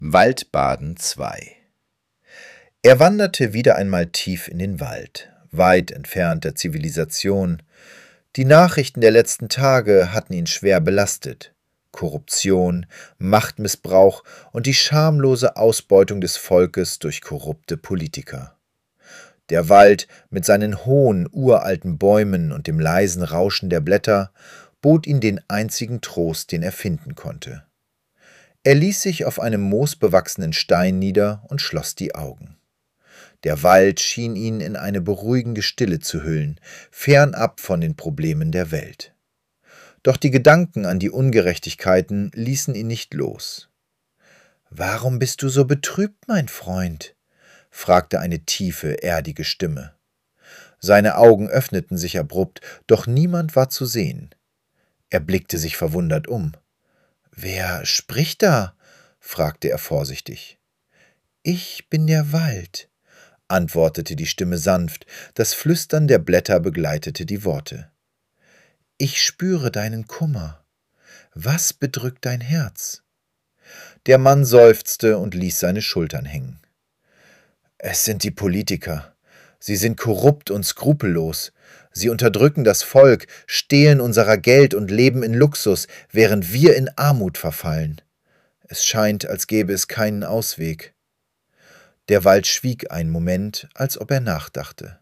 Waldbaden 2. Er wanderte wieder einmal tief in den Wald, weit entfernt der Zivilisation. Die Nachrichten der letzten Tage hatten ihn schwer belastet. Korruption, Machtmissbrauch und die schamlose Ausbeutung des Volkes durch korrupte Politiker. Der Wald mit seinen hohen, uralten Bäumen und dem leisen Rauschen der Blätter bot ihm den einzigen Trost, den er finden konnte. Er ließ sich auf einem moosbewachsenen Stein nieder und schloss die Augen. Der Wald schien ihn in eine beruhigende Stille zu hüllen, fernab von den Problemen der Welt. Doch die Gedanken an die Ungerechtigkeiten ließen ihn nicht los. »Warum bist du so betrübt, mein Freund?« fragte eine tiefe, erdige Stimme. Seine Augen öffneten sich abrupt, doch niemand war zu sehen. Er blickte sich verwundert um. »Wer spricht da?« fragte er vorsichtig. »Ich bin der Wald«, antwortete die Stimme sanft, das Flüstern der Blätter begleitete die Worte. »Ich spüre deinen Kummer. Was bedrückt dein Herz?« Der Mann seufzte und ließ seine Schultern hängen. »Es sind die Politiker. Sie sind korrupt und skrupellos. Sie unterdrücken das Volk, stehlen unser Geld und leben in Luxus, während wir in Armut verfallen. Es scheint, als gäbe es keinen Ausweg.« Der Wald schwieg einen Moment, als ob er nachdachte.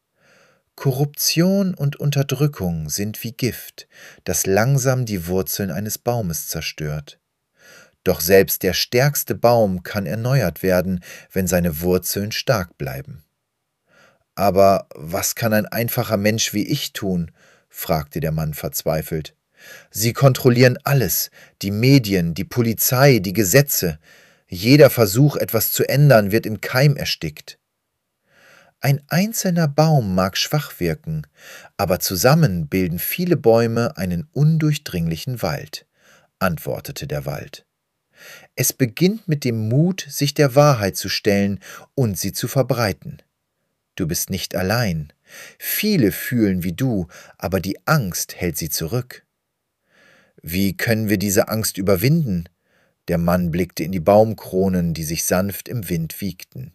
»Korruption und Unterdrückung sind wie Gift, das langsam die Wurzeln eines Baumes zerstört. Doch selbst der stärkste Baum kann erneuert werden, wenn seine Wurzeln stark bleiben.« »Aber was kann ein einfacher Mensch wie ich tun?« fragte der Mann verzweifelt. »Sie kontrollieren alles, die Medien, die Polizei, die Gesetze. Jeder Versuch, etwas zu ändern, wird im Keim erstickt.« »Ein einzelner Baum mag schwach wirken, aber zusammen bilden viele Bäume einen undurchdringlichen Wald«, antwortete der Wald. »Es beginnt mit dem Mut, sich der Wahrheit zu stellen und sie zu verbreiten. Du bist nicht allein. Viele fühlen wie du, aber die Angst hält sie zurück.« »Wie können wir diese Angst überwinden?« Der Mann blickte in die Baumkronen, die sich sanft im Wind wiegten.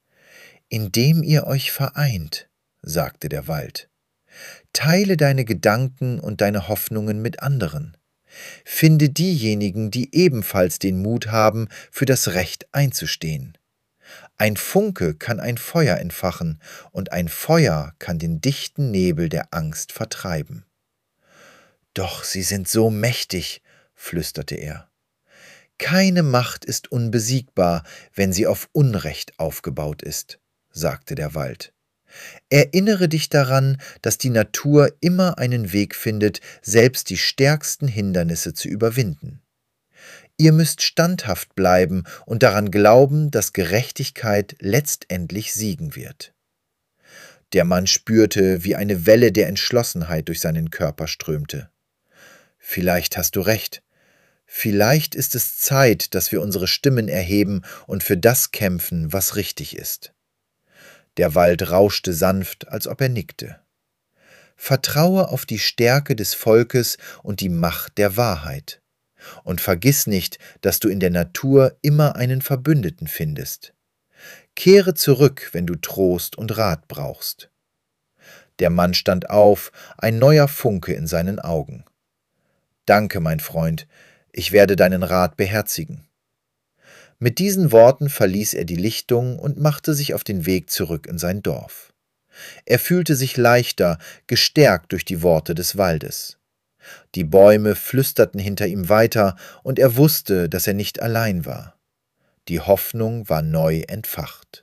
»Indem ihr euch vereint«, sagte der Wald. »Teile deine Gedanken und deine Hoffnungen mit anderen. Finde diejenigen, die ebenfalls den Mut haben, für das Recht einzustehen. Ein Funke kann ein Feuer entfachen, und ein Feuer kann den dichten Nebel der Angst vertreiben.« »Doch sie sind so mächtig«, flüsterte er. »Keine Macht ist unbesiegbar, wenn sie auf Unrecht aufgebaut ist«, sagte der Wald. »Erinnere dich daran, dass die Natur immer einen Weg findet, selbst die stärksten Hindernisse zu überwinden. Ihr müsst standhaft bleiben und daran glauben, dass Gerechtigkeit letztendlich siegen wird.« Der Mann spürte, wie eine Welle der Entschlossenheit durch seinen Körper strömte. »Vielleicht hast du recht. Vielleicht ist es Zeit, dass wir unsere Stimmen erheben und für das kämpfen, was richtig ist.« Der Wald rauschte sanft, als ob er nickte. »Vertraue auf die Stärke des Volkes und die Macht der Wahrheit. Und vergiss nicht, dass du in der Natur immer einen Verbündeten findest. Kehre zurück, wenn du Trost und Rat brauchst.« Der Mann stand auf, ein neuer Funke in seinen Augen. »Danke, mein Freund, ich werde deinen Rat beherzigen.« Mit diesen Worten verließ er die Lichtung und machte sich auf den Weg zurück in sein Dorf. Er fühlte sich leichter, gestärkt durch die Worte des Waldes. Die Bäume flüsterten hinter ihm weiter, und er wusste, dass er nicht allein war. Die Hoffnung war neu entfacht.